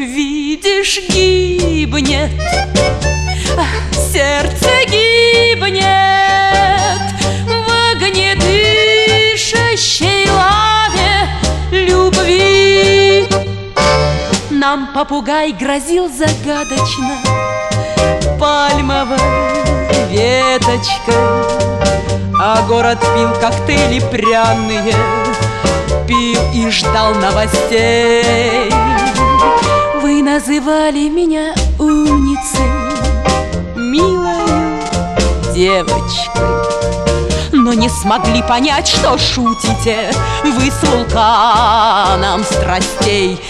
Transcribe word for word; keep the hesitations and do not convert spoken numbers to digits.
видишь, гибнет, сердце гибнет в огне дышащей лаве любви. Нам попугай грозил загадочно пальмовой веточкой, а город пил коктейли пряные, пил и ждал новостей. Вы называли меня умницей, милой девочкой, но не смогли понять, что шутите вы с вулканом страстей.